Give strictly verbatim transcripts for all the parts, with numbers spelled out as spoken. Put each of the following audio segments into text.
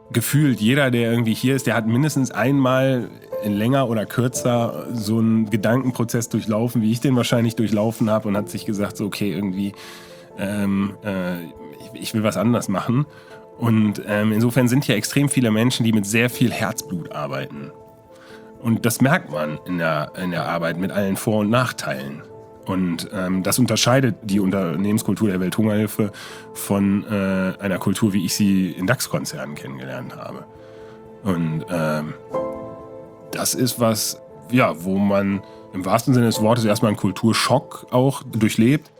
gefühlt jeder, der irgendwie hier ist, der hat mindestens einmal in länger oder kürzer so einen Gedankenprozess durchlaufen, wie ich den wahrscheinlich durchlaufen habe und hat sich gesagt, so okay, irgendwie ähm, äh, ich, ich will was anderes machen. Und ähm, insofern sind hier extrem viele Menschen, die mit sehr viel Herzblut arbeiten. Und das merkt man in der, in der Arbeit mit allen Vor- und Nachteilen. Und ähm, das unterscheidet die Unternehmenskultur der Welthungerhilfe von äh, einer Kultur, wie ich sie in DAX-Konzernen kennengelernt habe. Und ähm, das ist was, ja, wo man im wahrsten Sinne des Wortes erstmal einen Kulturschock auch durchlebt.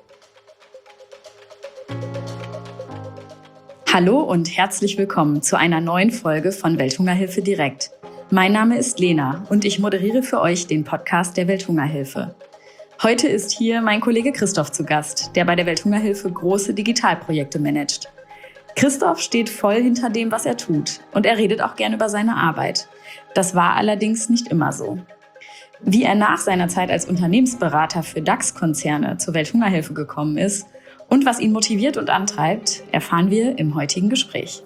Hallo und herzlich willkommen zu einer neuen Folge von Welthungerhilfe direkt. Mein Name ist Lena und ich moderiere für euch den Podcast der Welthungerhilfe. Heute ist hier mein Kollege Christoph zu Gast, der bei der Welthungerhilfe große Digitalprojekte managt. Christoph steht voll hinter dem, was er tut, und er redet auch gern über seine Arbeit. Das war allerdings nicht immer so. Wie er nach seiner Zeit als Unternehmensberater für DAX-Konzerne zur Welthungerhilfe gekommen ist und was ihn motiviert und antreibt, erfahren wir im heutigen Gespräch.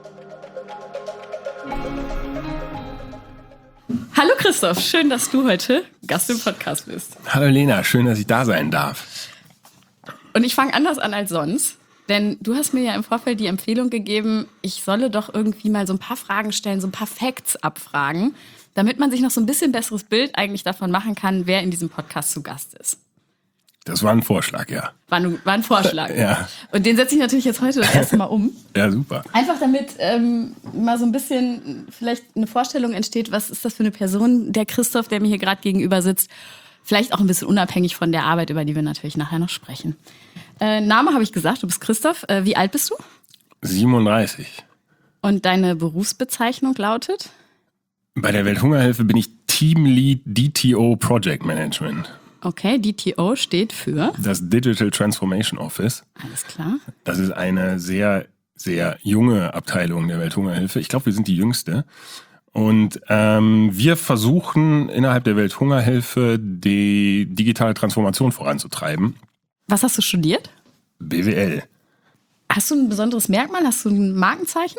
Hallo Christoph, schön, dass du heute Gast im Podcast bist. Hallo Lena, schön, dass ich da sein darf. Und ich fange anders an als sonst, denn du hast mir ja im Vorfeld die Empfehlung gegeben, ich solle doch irgendwie mal so ein paar Fragen stellen, so ein paar Facts abfragen, damit man sich noch so ein bisschen besseres Bild eigentlich davon machen kann, wer in diesem Podcast zu Gast ist. Das war ein Vorschlag, ja. War ein, war ein Vorschlag. Ja. Und den setze ich natürlich jetzt heute das erste Mal um. Ja, super. Einfach damit ähm, mal so ein bisschen vielleicht eine Vorstellung entsteht, was ist das für eine Person, der Christoph, der mir hier gerade gegenüber sitzt. Vielleicht auch ein bisschen unabhängig von der Arbeit, über die wir natürlich nachher noch sprechen. Äh, Name habe ich gesagt, du bist Christoph. Äh, wie alt bist du? siebenunddreißig. Und deine Berufsbezeichnung lautet? Bei der Welthungerhilfe bin ich Teamlead D T O Project Management. Okay, D T O steht für? Das Digital Transformation Office. Alles klar. Das ist eine sehr, sehr junge Abteilung der Welthungerhilfe. Ich glaube, wir sind die jüngste. Und ähm, wir versuchen innerhalb der Welthungerhilfe die digitale Transformation voranzutreiben. Was hast du studiert? B W L. Hast du ein besonderes Merkmal? Hast du ein Markenzeichen?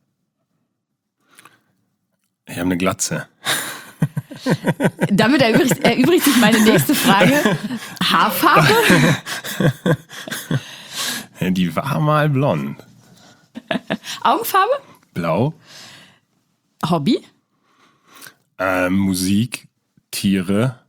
Ich habe eine Glatze. Damit erübrigt, erübrigt sich meine nächste Frage. Haarfarbe? Die war mal blond. Augenfarbe? Blau. Hobby? Äh, Musik, Tiere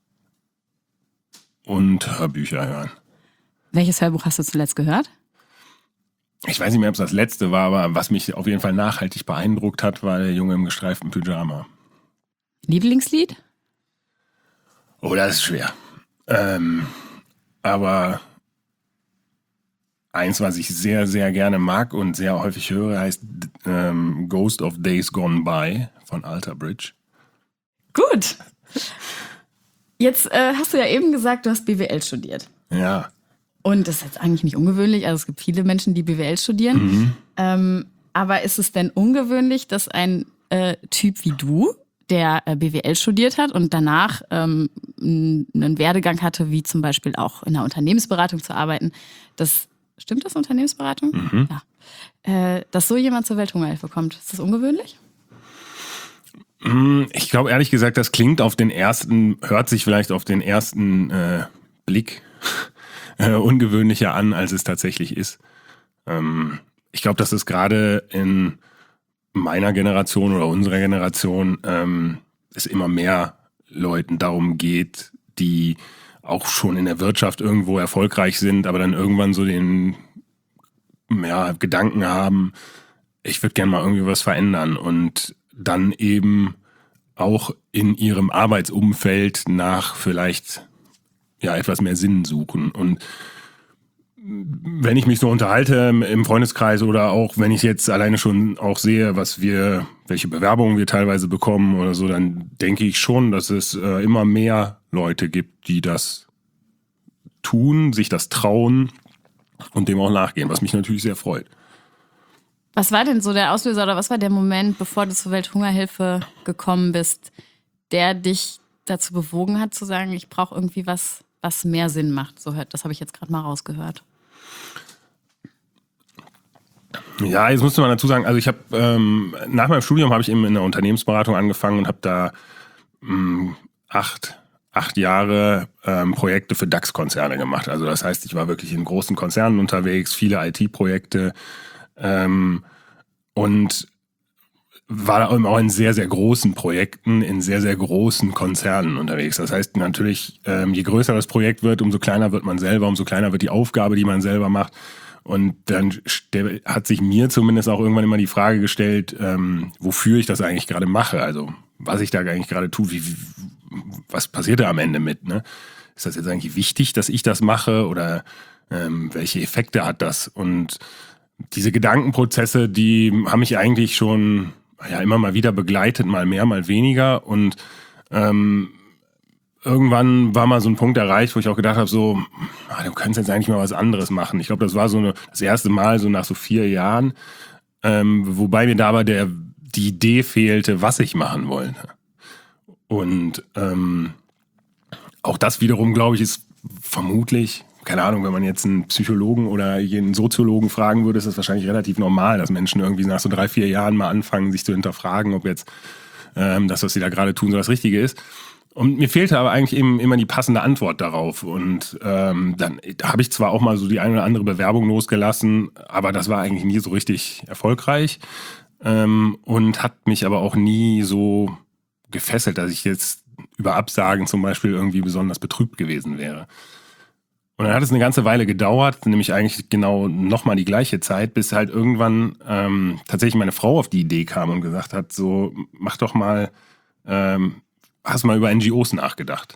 und Hörbücher hören. Welches Hörbuch hast du zuletzt gehört? Ich weiß nicht mehr, ob es das letzte war, aber was mich auf jeden Fall nachhaltig beeindruckt hat, war der Junge im gestreiften Pyjama. Lieblingslied? Oh, das ist schwer. Ähm, aber eins, was ich sehr, sehr gerne mag und sehr häufig höre, heißt ähm, Ghost of Days Gone By von Alter Bridge. Gut. Jetzt äh, hast du ja eben gesagt, du hast B W L studiert. Ja. Und das ist jetzt eigentlich nicht ungewöhnlich. Also es gibt viele Menschen, die B W L studieren. Mhm. Ähm, aber ist es denn ungewöhnlich, dass ein äh, Typ wie du, der äh, B W L studiert hat und danach ähm, einen Werdegang hatte, wie zum Beispiel auch in der Unternehmensberatung zu arbeiten, das stimmt das, Unternehmensberatung? Mhm. Ja. Äh, dass so jemand zur Welthungerhilfe kommt, ist das ungewöhnlich? Ich glaube ehrlich gesagt, das klingt auf den ersten, hört sich vielleicht auf den ersten äh, Blick äh, ungewöhnlicher an, als es tatsächlich ist. Ähm, ich glaube, dass es gerade in meiner Generation oder unserer Generation ähm, es immer mehr Leuten darum geht, die auch schon in der Wirtschaft irgendwo erfolgreich sind, aber dann irgendwann so den ja, Gedanken haben, ich würde gerne mal irgendwie was verändern und dann eben auch in ihrem Arbeitsumfeld nach vielleicht ja etwas mehr Sinn suchen. Und wenn ich mich so unterhalte im Freundeskreis oder auch wenn ich jetzt alleine schon auch sehe, was wir, welche Bewerbungen wir teilweise bekommen oder so, dann denke ich schon, dass es äh, immer mehr Leute gibt, die das tun, sich das trauen und dem auch nachgehen, was mich natürlich sehr freut. Was war denn so der Auslöser oder was war der Moment, bevor du zur Welthungerhilfe gekommen bist, der dich dazu bewogen hat zu sagen, ich brauche irgendwie was, was mehr Sinn macht? So hört, das habe ich jetzt gerade mal rausgehört. Ja, jetzt musste man dazu sagen, also ich habe ähm, nach meinem Studium habe ich eben in der Unternehmensberatung angefangen und habe da mh, acht, acht Jahre ähm, Projekte für DAX-Konzerne gemacht. Also das heißt, ich war wirklich in großen Konzernen unterwegs, viele I T-Projekte ähm, und war da auch in sehr, sehr großen Projekten, in sehr, sehr großen Konzernen unterwegs. Das heißt natürlich, ähm, je größer das Projekt wird, umso kleiner wird man selber, umso kleiner wird die Aufgabe, die man selber macht. Und dann hat sich mir zumindest auch irgendwann immer die Frage gestellt, ähm, wofür ich das eigentlich gerade mache. Also was ich da eigentlich gerade tue, wie, was passiert da am Ende mit? Ne? Ist das jetzt eigentlich wichtig, dass ich das mache oder ähm, welche Effekte hat das? Und diese Gedankenprozesse, die haben mich eigentlich schon ja immer mal wieder begleitet, mal mehr, mal weniger. Und ähm, irgendwann war mal so ein Punkt erreicht, wo ich auch gedacht habe, so, ah, du könntest jetzt eigentlich mal was anderes machen. Ich glaube, das war so eine, das erste Mal so nach so vier Jahren, ähm, wobei mir da aber der, die Idee fehlte, was ich machen wollte. Und ähm, auch das wiederum, glaube ich, ist vermutlich, keine Ahnung, wenn man jetzt einen Psychologen oder einen Soziologen fragen würde, ist das wahrscheinlich relativ normal, dass Menschen irgendwie nach so drei, vier Jahren mal anfangen, sich zu hinterfragen, ob jetzt ähm, das, was sie da gerade tun, so das Richtige ist. Und mir fehlte aber eigentlich eben immer die passende Antwort darauf. Und ähm, dann habe ich zwar auch mal so die eine oder andere Bewerbung losgelassen, aber das war eigentlich nie so richtig erfolgreich ähm, und hat mich aber auch nie so gefesselt, dass ich jetzt über Absagen zum Beispiel irgendwie besonders betrübt gewesen wäre. Und dann hat es eine ganze Weile gedauert, nämlich eigentlich genau nochmal die gleiche Zeit, bis halt irgendwann ähm, tatsächlich meine Frau auf die Idee kam und gesagt hat, so mach doch mal... Ähm, hast du mal über N G Os nachgedacht?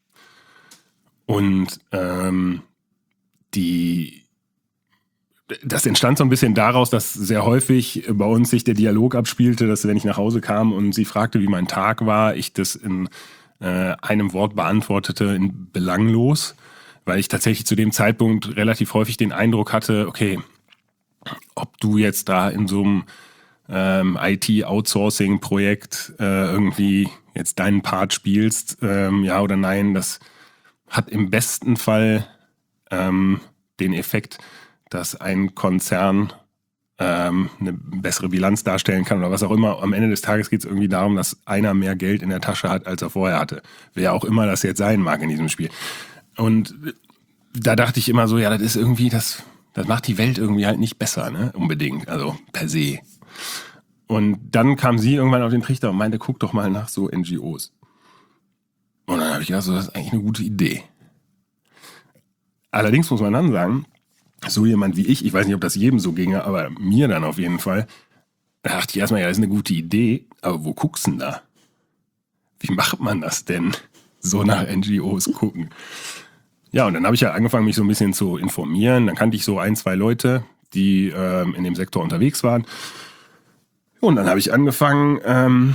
Und ähm, die, das entstand so ein bisschen daraus, dass sehr häufig bei uns sich der Dialog abspielte, dass wenn ich nach Hause kam und sie fragte, wie mein Tag war, ich das in äh, einem Wort beantwortete, in belanglos, weil ich tatsächlich zu dem Zeitpunkt relativ häufig den Eindruck hatte, okay, ob du jetzt da in so einem ähm, I T-Outsourcing-Projekt äh, irgendwie jetzt deinen Part spielst, ähm, ja oder nein, das hat im besten Fall ähm, den Effekt, dass ein Konzern ähm, eine bessere Bilanz darstellen kann oder was auch immer. Am Ende des Tages geht es irgendwie darum, dass einer mehr Geld in der Tasche hat, als er vorher hatte. Wer auch immer das jetzt sein mag in diesem Spiel. Und da dachte ich immer so, ja, das ist irgendwie, das, das macht die Welt irgendwie halt nicht besser, ne? Unbedingt, also per se. Und dann kam sie irgendwann auf den Trichter und meinte, guck doch mal nach so N G Os. Und dann habe ich gedacht, so, das ist eigentlich eine gute Idee. Allerdings muss man dann sagen, so jemand wie ich, ich weiß nicht, ob das jedem so ginge, aber mir dann auf jeden Fall, da dachte ich erstmal, ja, das ist eine gute Idee, aber wo guckst du denn da? Wie macht man das denn, so nach N G Os gucken? Ja, und dann habe ich ja angefangen, mich so ein bisschen zu informieren. Dann kannte ich so ein, zwei Leute, die ähm, in dem Sektor unterwegs waren. Und dann habe ich angefangen, ähm,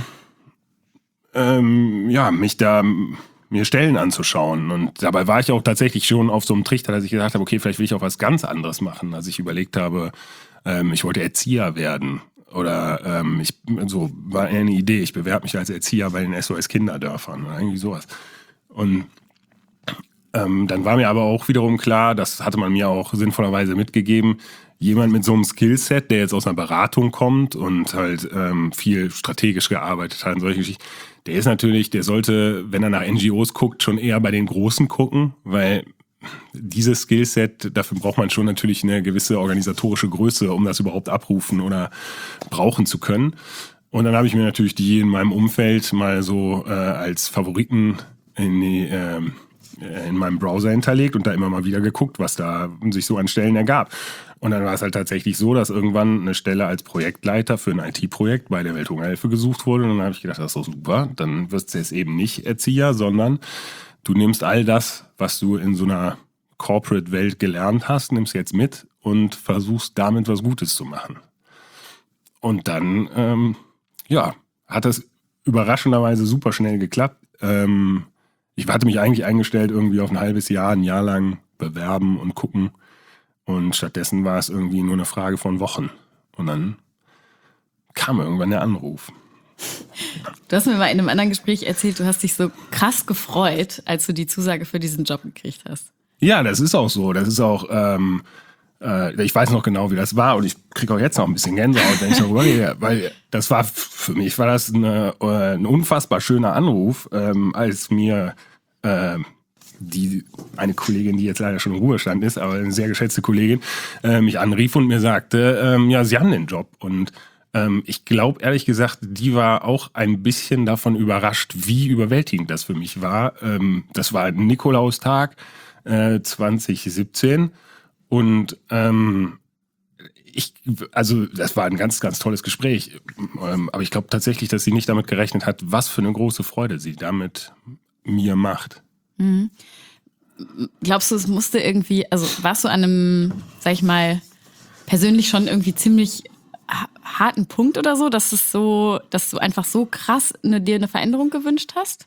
ähm, ja, mich da, mir Stellen anzuschauen. Und dabei war ich auch tatsächlich schon auf so einem Trichter, dass ich gesagt habe, okay, vielleicht will ich auch was ganz anderes machen. Als ich überlegt habe, ähm, ich wollte Erzieher werden. Oder ähm, ich, so war eine Idee, ich bewerbe mich als Erzieher bei den S O S-Kinderdörfern oder irgendwie sowas. Und ähm, dann war mir aber auch wiederum klar, das hatte man mir auch sinnvollerweise mitgegeben, jemand mit so einem Skillset, der jetzt aus einer Beratung kommt und halt ähm, viel strategisch gearbeitet hat und solche Geschichten, der ist natürlich, der sollte, wenn er nach N G Os guckt, schon eher bei den Großen gucken, weil dieses Skillset, dafür braucht man schon natürlich eine gewisse organisatorische Größe, um das überhaupt abrufen oder brauchen zu können. Und dann habe ich mir natürlich die in meinem Umfeld mal so äh, als Favoriten in die äh, in meinem Browser hinterlegt und da immer mal wieder geguckt, was da sich so an Stellen ergab. Und dann war es halt tatsächlich so, dass irgendwann eine Stelle als Projektleiter für ein I T-Projekt bei der Welthungerhilfe gesucht wurde. Und dann habe ich gedacht, das ist doch super. Dann wirst du jetzt eben nicht Erzieher, sondern du nimmst all das, was du in so einer Corporate-Welt gelernt hast, nimmst jetzt mit und versuchst damit was Gutes zu machen. Und dann, ähm, ja, hat das überraschenderweise super schnell geklappt. Ähm, Ich hatte mich eigentlich eingestellt, irgendwie auf ein halbes Jahr, ein Jahr lang bewerben und gucken. Und stattdessen war es irgendwie nur eine Frage von Wochen. Und dann kam irgendwann der Anruf. Du hast mir mal in einem anderen Gespräch erzählt, du hast dich so krass gefreut, als du die Zusage für diesen Job gekriegt hast. Ja, das ist auch so. Das ist auch, ähm, äh, ich weiß noch genau, wie das war und ich kriege auch jetzt noch ein bisschen Gänsehaut, wenn ich darüber rede, weil das war, für mich war das eine, äh, ein unfassbar schöner Anruf, ähm, als mir äh, die eine Kollegin, die jetzt leider schon im Ruhestand ist, aber eine sehr geschätzte Kollegin, äh, mich anrief und mir sagte, ähm, ja, sie haben den Job. Und ähm, ich glaube, ehrlich gesagt, die war auch ein bisschen davon überrascht, wie überwältigend das für mich war. Ähm, das war ein Nikolaustag äh, zwanzig siebzehn und ähm, ich, also das war ein ganz, ganz tolles Gespräch. Ähm, aber ich glaube tatsächlich, dass sie nicht damit gerechnet hat, was für eine große Freude sie damit mir macht. Mhm. Glaubst du, es musste irgendwie, also warst du an einem, sag ich mal, persönlich schon irgendwie ziemlich harten Punkt oder so, dass es so, dass du einfach so krass eine, dir eine Veränderung gewünscht hast?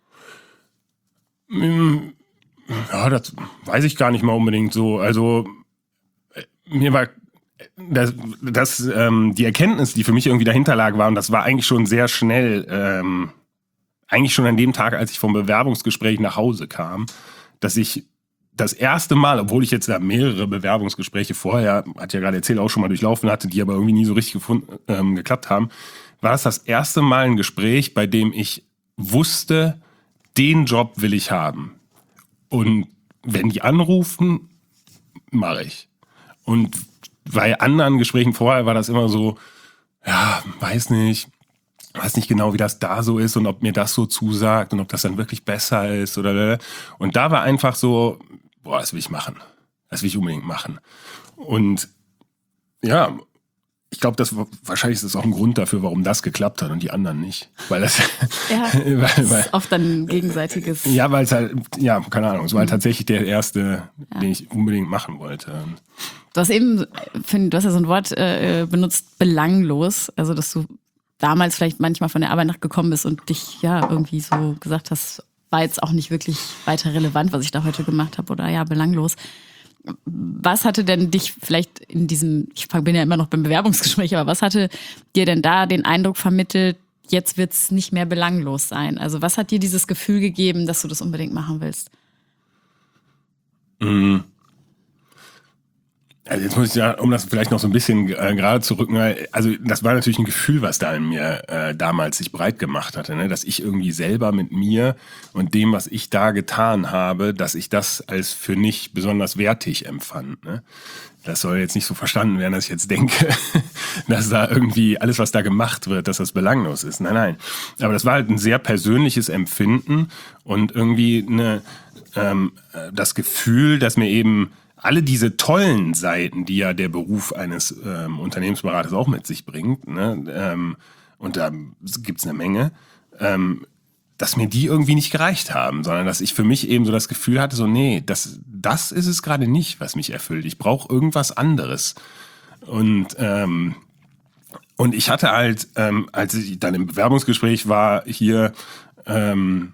Ja, das weiß ich gar nicht mal unbedingt so. Also mir war das, das ähm, die Erkenntnis, die für mich irgendwie dahinter lag, war, und das war eigentlich schon sehr schnell, ähm, eigentlich schon an dem Tag, als ich vom Bewerbungsgespräch nach Hause kam, dass ich das erste Mal, obwohl ich jetzt da mehrere Bewerbungsgespräche vorher, hat ja gerade erzählt, auch schon mal durchlaufen hatte, die aber irgendwie nie so richtig gefunden, ähm, geklappt haben, war es das erste Mal ein Gespräch, bei dem ich wusste, den Job will ich haben. Und wenn die anrufen, mache ich. Und bei anderen Gesprächen vorher war das immer so, ja, weiß nicht, weiß nicht genau, wie das da so ist und ob mir das so zusagt und ob das dann wirklich besser ist oder. Und da war einfach so, boah, das will ich machen. Das will ich unbedingt machen. Und ja, ich glaube, das wahrscheinlich ist das auch ein Grund dafür, warum das geklappt hat und die anderen nicht. Weil das, ja, weil, das weil, ist oft ein gegenseitiges. Ja, weil es halt, ja, keine Ahnung, es war halt Mhm. tatsächlich der erste, Ja. den ich unbedingt machen wollte. Du hast eben, find, du hast ja so ein Wort äh, benutzt, belanglos. Also, dass du damals vielleicht manchmal von der Arbeit nachgekommen bist und dich ja irgendwie so gesagt hast, war jetzt auch nicht wirklich weiter relevant, was ich da heute gemacht habe oder ja, belanglos. Was hatte denn dich vielleicht in diesem, ich bin ja immer noch beim Bewerbungsgespräch, aber was hatte dir denn da den Eindruck vermittelt, jetzt wird es nicht mehr belanglos sein? Also was hat dir dieses Gefühl gegeben, dass du das unbedingt machen willst? Mhm. Also jetzt muss ich ja, um das vielleicht noch so ein bisschen äh, gerade zu rücken, also das war natürlich ein Gefühl, was da in mir äh, damals sich breit gemacht hatte, ne? Dass ich irgendwie selber mit mir und dem, was ich da getan habe, dass ich das als für nicht besonders wertig empfand. Ne? Das soll jetzt nicht so verstanden werden, dass ich jetzt denke, dass da irgendwie alles, was da gemacht wird, dass das belanglos ist. Nein, nein. Aber das war halt ein sehr persönliches Empfinden und irgendwie eine, ähm, das Gefühl, dass mir eben alle diese tollen Seiten, die ja der Beruf eines ähm, Unternehmensberaters auch mit sich bringt, ne, ähm, und da gibt's eine Menge, ähm, dass mir die irgendwie nicht gereicht haben, sondern dass ich für mich eben so das Gefühl hatte, so nee, das, das ist es gerade nicht, was mich erfüllt. Ich brauche irgendwas anderes. Und ähm, und ich hatte halt, ähm, als ich dann im Bewerbungsgespräch war, hier ähm,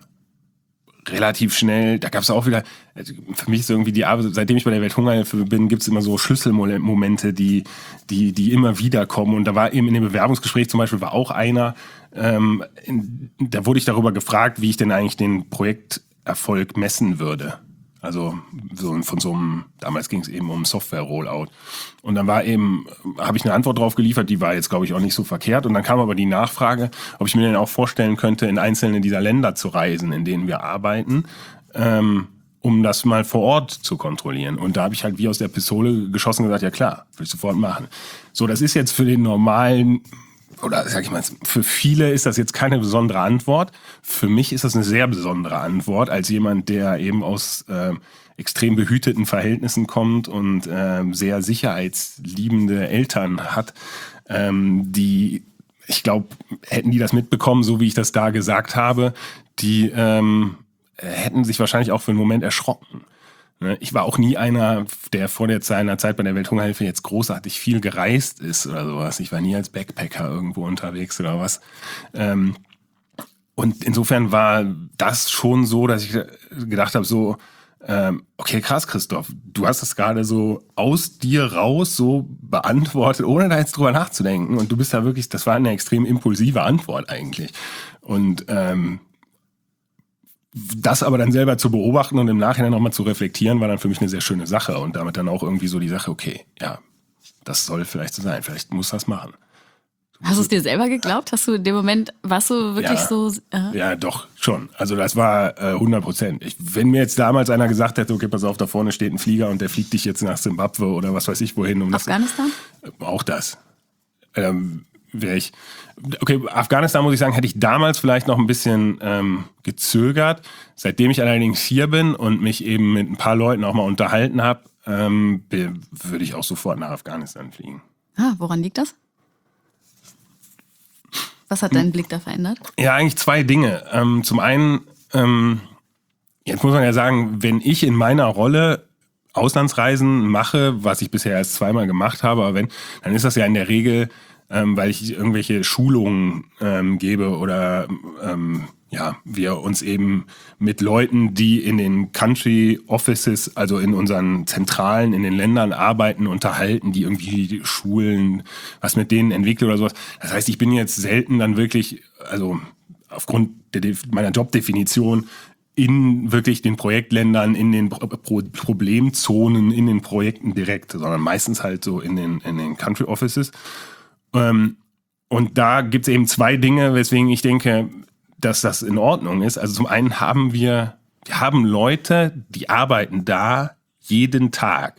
relativ schnell, da gab es auch wieder, für mich ist irgendwie die Arbeit, seitdem ich bei der Welthungerhilfe bin, gibt es immer so Schlüsselmomente, die, die, die immer wieder kommen. Und da war eben in dem Bewerbungsgespräch zum Beispiel war auch einer, ähm, in, da wurde ich darüber gefragt, wie ich denn eigentlich den Projekterfolg messen würde. Also so von so einem, damals ging es eben um Software-Rollout. Und dann war eben, habe ich eine Antwort drauf geliefert, die war jetzt, glaube ich, auch nicht so verkehrt. Und dann kam aber die Nachfrage, ob ich mir denn auch vorstellen könnte, in einzelne dieser Länder zu reisen, in denen wir arbeiten, ähm, um das mal vor Ort zu kontrollieren. Und da habe ich halt wie aus der Pistole geschossen und gesagt, ja klar, will ich sofort machen. So, das ist jetzt für den normalen, oder sag ich mal, für viele ist das jetzt keine besondere Antwort. Für mich ist das eine sehr besondere Antwort, als jemand, der eben aus äh, extrem behüteten Verhältnissen kommt und äh, sehr sicherheitsliebende Eltern hat, ähm, die, ich glaube, hätten die das mitbekommen, so wie ich das da gesagt habe, die ähm, hätten sich wahrscheinlich auch für einen Moment erschrocken. Ich war auch nie einer, der vor der seiner Zeit bei der Welthungerhilfe jetzt großartig viel gereist ist oder sowas. Ich war nie als Backpacker irgendwo unterwegs oder was. Und insofern war das schon so, dass ich gedacht habe, so, okay, krass, Christoph, du hast das gerade so aus dir raus so beantwortet, ohne da jetzt drüber nachzudenken. Und du bist da wirklich, das war eine extrem impulsive Antwort eigentlich. Und ähm, das aber dann selber zu beobachten und im Nachhinein nochmal zu reflektieren, war dann für mich eine sehr schöne Sache und damit dann auch irgendwie so die Sache, okay, ja, das soll vielleicht so sein, vielleicht muss das machen. Hast du es dir selber geglaubt? Hast du in dem Moment, warst du wirklich ja, so? Äh? Ja, doch, schon. Also das war äh, hundert Prozent. Ich, wenn mir jetzt damals einer gesagt hätte, okay, pass auf, da vorne steht ein Flieger und der fliegt dich jetzt nach Zimbabwe oder was weiß ich wohin. Um Afghanistan? Das, äh, auch das. Ähm, wäre ich. Okay, Afghanistan, muss ich sagen, hätte ich damals vielleicht noch ein bisschen ähm, gezögert. Seitdem ich allerdings hier bin und mich eben mit ein paar Leuten auch mal unterhalten habe, ähm, würde ich auch sofort nach Afghanistan fliegen. Ah, woran liegt das? Was hat deinen Blick da verändert? Ja, eigentlich zwei Dinge. Ähm, zum einen, ähm, jetzt muss man ja sagen, wenn ich in meiner Rolle Auslandsreisen mache, was ich bisher erst zweimal gemacht habe, aber wenn, dann ist das ja in der Regel, ähm, weil ich irgendwelche Schulungen ähm, gebe oder ähm, ja, wir uns eben mit Leuten, die in den Country Offices, also in unseren Zentralen in den Ländern arbeiten, unterhalten, die irgendwie Schulen, was mit denen entwickelt oder sowas. Das heißt, ich bin jetzt selten dann wirklich, also aufgrund der, meiner Jobdefinition, in wirklich den Projektländern, in den Pro- Pro- Problemzonen, in den Projekten direkt, sondern meistens halt so in den, in den Country Offices. Ähm, und da gibt es eben zwei Dinge, weswegen ich denke, dass das in Ordnung ist. Also zum einen haben wir, wir haben Leute, die arbeiten da jeden Tag.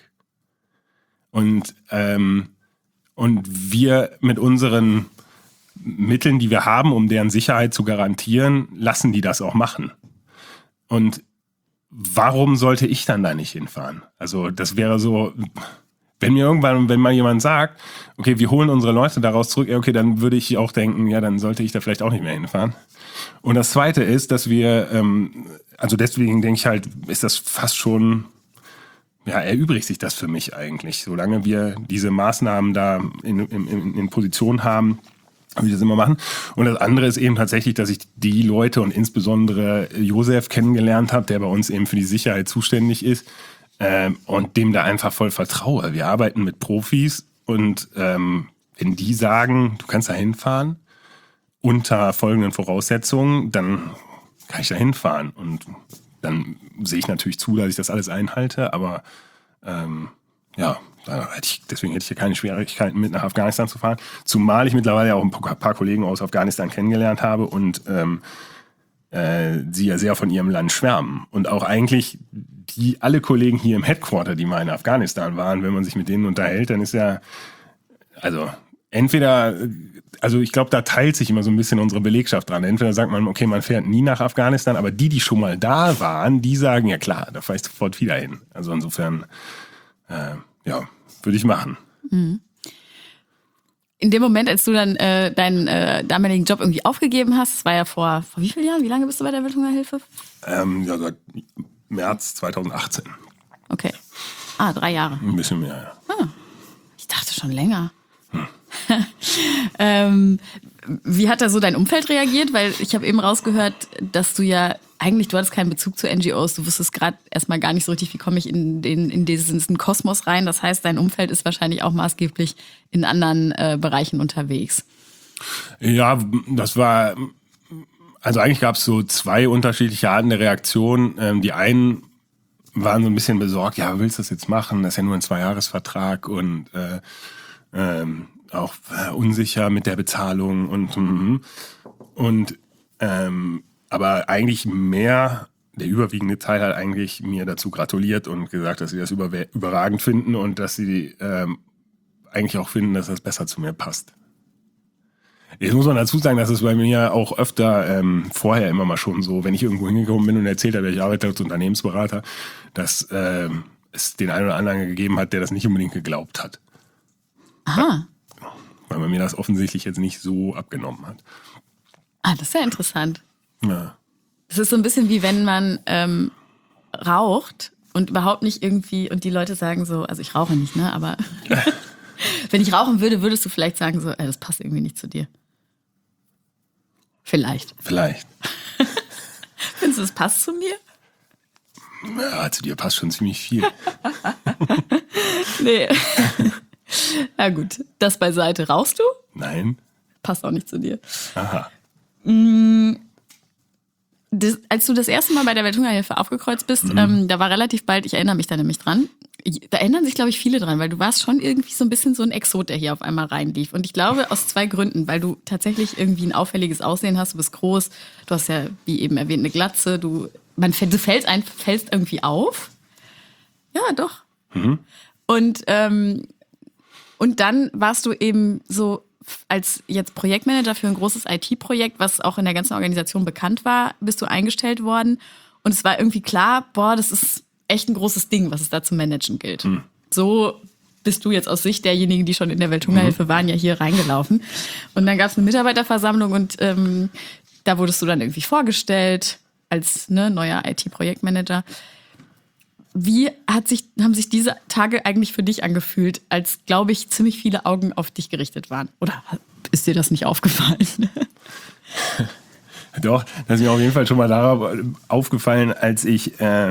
Und, ähm, und wir mit unseren Mitteln, die wir haben, um deren Sicherheit zu garantieren, lassen die das auch machen. Und warum sollte ich dann da nicht hinfahren? Also das wäre so, wenn mir irgendwann, wenn mal jemand sagt, okay, wir holen unsere Leute daraus zurück, ja, okay, dann würde ich auch denken, ja, dann sollte ich da vielleicht auch nicht mehr hinfahren. Und das Zweite ist, dass wir, ähm, also deswegen denke ich halt, ist das fast schon, ja, erübrigt sich das für mich eigentlich. Solange wir diese Maßnahmen da in, in, in Position haben, wie wir das immer machen. Und das andere ist eben tatsächlich, dass ich die Leute und insbesondere Josef kennengelernt habe, der bei uns eben für die Sicherheit zuständig ist, ähm, und dem da einfach voll vertraue. Wir arbeiten mit Profis und ähm, wenn die sagen, du kannst da hinfahren, unter folgenden Voraussetzungen, dann kann ich da hinfahren. Und dann sehe ich natürlich zu, dass ich das alles einhalte, aber ähm, ja, da hätte ich, deswegen hätte ich hier keine Schwierigkeiten mit nach Afghanistan zu fahren. Zumal ich mittlerweile auch ein paar Kollegen aus Afghanistan kennengelernt habe und ähm, äh, sie ja sehr von ihrem Land schwärmen. Und auch eigentlich die alle Kollegen hier im Headquarter, die mal in Afghanistan waren, wenn man sich mit denen unterhält, dann ist ja, also entweder, also ich glaube, da teilt sich immer so ein bisschen unsere Belegschaft dran. Entweder sagt man, okay, man fährt nie nach Afghanistan, aber die, die schon mal da waren, die sagen, ja klar, da fahre ich sofort wieder hin. Also insofern, äh, ja, würde ich machen. Mhm. In dem Moment, als du dann äh, deinen äh, damaligen Job irgendwie aufgegeben hast, das war ja vor, vor wie vielen Jahren? Wie lange bist du bei der Welthungerhilfe? Ähm, ja, seit März zweitausendachtzehn. Okay. Ah, drei Jahre. Ein bisschen mehr, ja. Ah, ich dachte schon länger. Hm. ähm, wie hat da so dein Umfeld reagiert? Weil ich habe eben rausgehört, dass du ja eigentlich, du hattest keinen Bezug zu N G Os. Du wusstest gerade erstmal gar nicht so richtig, wie komme ich in, den, in diesen Kosmos rein. Das heißt, dein Umfeld ist wahrscheinlich auch maßgeblich in anderen äh, Bereichen unterwegs. Ja, das war, also eigentlich gab es so zwei unterschiedliche Arten der Reaktion. Ähm, die einen waren so ein bisschen besorgt, ja, willst du das jetzt machen? Das ist ja nur ein Zweijahresvertrag und äh, ähm, auch äh, unsicher mit der Bezahlung und und ähm, aber eigentlich mehr, der überwiegende Teil hat eigentlich mir dazu gratuliert und gesagt, dass sie das über, überragend finden und dass sie ähm, eigentlich auch finden, dass das besser zu mir passt. Jetzt muss man dazu sagen, dass es bei mir auch öfter ähm, vorher immer mal schon so, wenn ich irgendwo hingekommen bin und erzählt habe, ich arbeite als Unternehmensberater, dass ähm, es den einen oder anderen gegeben hat, der das nicht unbedingt geglaubt hat. Aha. Weil man mir das offensichtlich jetzt nicht so abgenommen hat. Ah, das ist ja interessant. Ja. Es ist so ein bisschen wie wenn man ähm, raucht und überhaupt nicht irgendwie, und die Leute sagen so, also ich rauche nicht, ne, aber wenn ich rauchen würde, würdest du vielleicht sagen so, ey, das passt irgendwie nicht zu dir. Vielleicht. Vielleicht. Findest du, das passt zu mir? Ja, zu dir passt schon ziemlich viel. Nee. Na gut, das beiseite. Rauchst du? Nein. Passt auch nicht zu dir. Aha. Mm, das, als du das erste Mal bei der Welthungerhilfe aufgekreuzt bist, mhm. ähm, da war relativ bald, ich erinnere mich da nämlich dran, da erinnern sich, glaube ich, viele dran, weil du warst schon irgendwie so ein bisschen so ein Exot, der hier auf einmal reinlief. Und ich glaube, aus zwei Gründen, weil du tatsächlich irgendwie ein auffälliges Aussehen hast, du bist groß, du hast ja, wie eben erwähnt, eine Glatze, du, man, du fällst, ein, fällst irgendwie auf. Ja, doch. Mhm. Und, ähm, und dann warst du eben so als jetzt Projektmanager für ein großes I T-Projekt, was auch in der ganzen Organisation bekannt war, bist du eingestellt worden. Und es war irgendwie klar, boah, das ist echt ein großes Ding, was es da zu managen gilt. Mhm. So bist du jetzt aus Sicht derjenigen, die schon in der Welthungerhilfe mhm. waren, ja hier reingelaufen. Und dann gab es eine Mitarbeiterversammlung und ähm, da wurdest du dann irgendwie vorgestellt als ne, neuer I T-Projektmanager. Wie hat sich, haben sich diese Tage eigentlich für dich angefühlt, als, glaube ich, ziemlich viele Augen auf dich gerichtet waren? Oder ist dir das nicht aufgefallen? Doch, das ist mir auf jeden Fall schon mal darauf aufgefallen, als ich äh,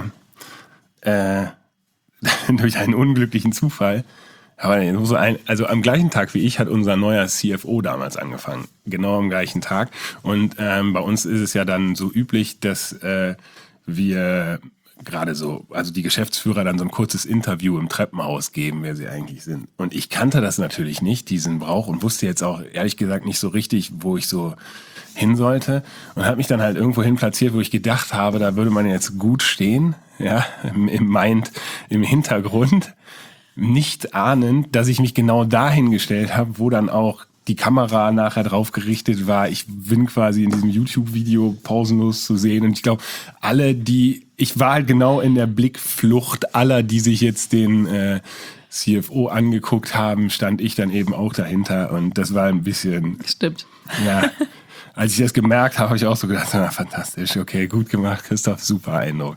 äh, durch einen unglücklichen Zufall, aber so ein, also am gleichen Tag wie ich hat unser neuer C F O damals angefangen, genau am gleichen Tag. Und ähm, bei uns ist es ja dann so üblich, dass äh, wir gerade so, also die Geschäftsführer dann so ein kurzes Interview im Treppenhaus geben, wer sie eigentlich sind. Und ich kannte das natürlich nicht, diesen Brauch, und wusste jetzt auch ehrlich gesagt nicht so richtig, wo ich so hin sollte, und habe mich dann halt irgendwo hin platziert, wo ich gedacht habe, da würde man jetzt gut stehen, ja, im, im Mind, im Hintergrund, nicht ahnend, dass ich mich genau dahin gestellt habe, wo dann auch die Kamera nachher drauf gerichtet war. Ich bin quasi in diesem YouTube-Video pausenlos zu sehen. Und ich glaube, alle, die, ich war halt genau in der Blickflucht aller, die sich jetzt den äh, C F O angeguckt haben, stand ich dann eben auch dahinter. Und das war ein bisschen... Stimmt. Ja, als ich das gemerkt habe, habe ich auch so gedacht, na, fantastisch, okay, gut gemacht, Christoph, super Eindruck.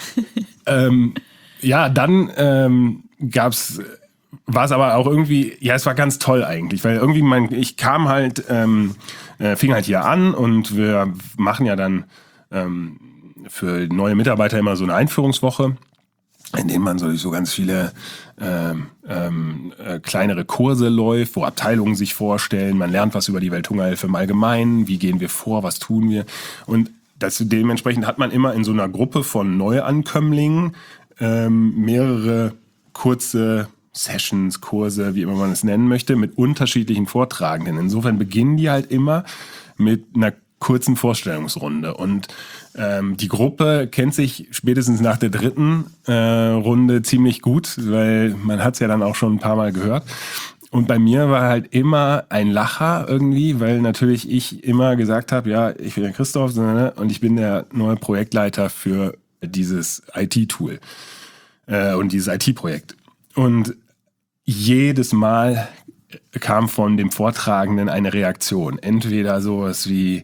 ähm, ja, dann ähm, gab's... War es aber auch irgendwie, ja, es war ganz toll eigentlich, weil irgendwie mein, ich kam halt, ähm, äh, fing halt hier an, und wir machen ja dann ähm, für neue Mitarbeiter immer so eine Einführungswoche, in denen man so, so ganz viele ähm, ähm, äh, kleinere Kurse läuft, wo Abteilungen sich vorstellen, man lernt was über die Welthungerhilfe im Allgemeinen, wie gehen wir vor, was tun wir, und das, dementsprechend hat man immer in so einer Gruppe von Neuankömmlingen ähm, mehrere kurze Sessions, Kurse, wie immer man es nennen möchte, mit unterschiedlichen Vortragenden. Insofern beginnen die halt immer mit einer kurzen Vorstellungsrunde. Und ähm, die Gruppe kennt sich spätestens nach der dritten äh, Runde ziemlich gut, weil man hat es ja dann auch schon ein paar Mal gehört. Und bei mir war halt immer ein Lacher irgendwie, weil natürlich ich immer gesagt habe, ja, ich bin der Christoph und ich bin der neue Projektleiter für dieses I T-Tool äh, und dieses I T-Projekt. Und jedes Mal kam von dem Vortragenden eine Reaktion. Entweder sowas wie,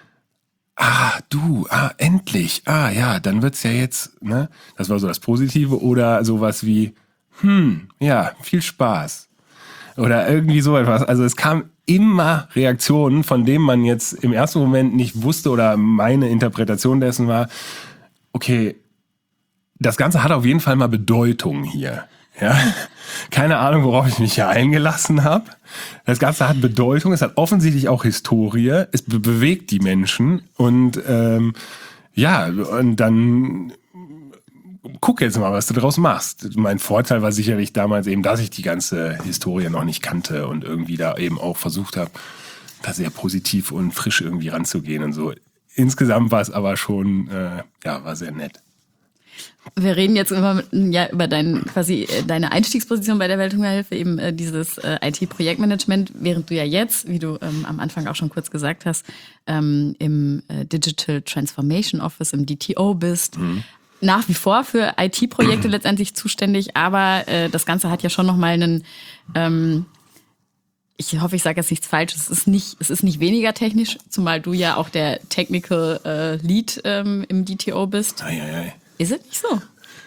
ah, du, ah, endlich, ah, ja, dann wird's ja jetzt, ne? Das war so das Positive. Oder sowas wie, hm, ja, viel Spaß. Oder irgendwie so etwas. Also es kam immer Reaktionen, von denen man jetzt im ersten Moment nicht wusste, oder meine Interpretation dessen war, okay, das Ganze hat auf jeden Fall mal Bedeutung hier. Ja, keine Ahnung, worauf ich mich hier eingelassen habe. Das Ganze hat Bedeutung, es hat offensichtlich auch Historie, es be- bewegt die Menschen, und ähm, ja, und dann guck jetzt mal, was du daraus machst. Mein Vorteil war sicherlich damals eben, dass ich die ganze Historie noch nicht kannte und irgendwie da eben auch versucht habe, da sehr positiv und frisch irgendwie ranzugehen und so. Insgesamt war es aber schon, äh, ja, war sehr nett. Wir reden jetzt immer ja, über dein, quasi deine Einstiegsposition bei der Welthungerhilfe, eben äh, dieses äh, I T-Projektmanagement, während du ja jetzt, wie du ähm, am Anfang auch schon kurz gesagt hast, ähm, im äh, Digital Transformation Office, im D T O bist. Mhm. Nach wie vor für I T-Projekte mhm. letztendlich zuständig, aber äh, das Ganze hat ja schon nochmal einen, ähm, ich hoffe, ich sage jetzt nichts Falsches, es ist nicht, es ist nicht weniger technisch, zumal du ja auch der Technical äh, Lead ähm, im D T O bist. Ei, ei, ei. Ist es nicht so?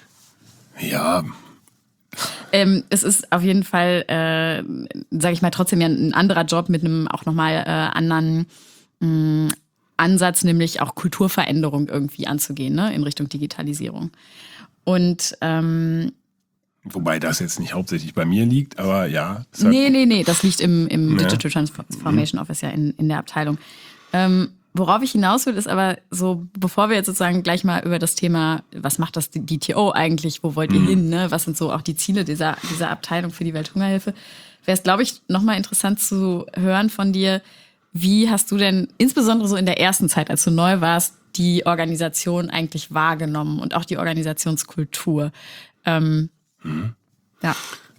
Ja. Ähm, es ist auf jeden Fall, äh, sage ich mal, trotzdem ja ein anderer Job mit einem auch nochmal äh, anderen mh, Ansatz, nämlich auch Kulturveränderung irgendwie anzugehen, ne, in Richtung Digitalisierung. Und ähm, wobei das jetzt nicht hauptsächlich bei mir liegt, aber ja. Nee, nee, nee, das liegt im, im ja. Digital Transformation Office ja in, in der Abteilung. Ähm, worauf ich hinaus will, ist aber so, bevor wir jetzt sozusagen gleich mal über das Thema, was macht das D T O eigentlich, wo wollt ihr mhm. hin, ne? Was sind so auch die Ziele dieser, dieser Abteilung für die Welthungerhilfe, wäre es, glaube ich, nochmal interessant zu hören von dir, wie hast du denn insbesondere so in der ersten Zeit, als du neu warst, die Organisation eigentlich wahrgenommen und auch die Organisationskultur? Ähm, mhm. Ja.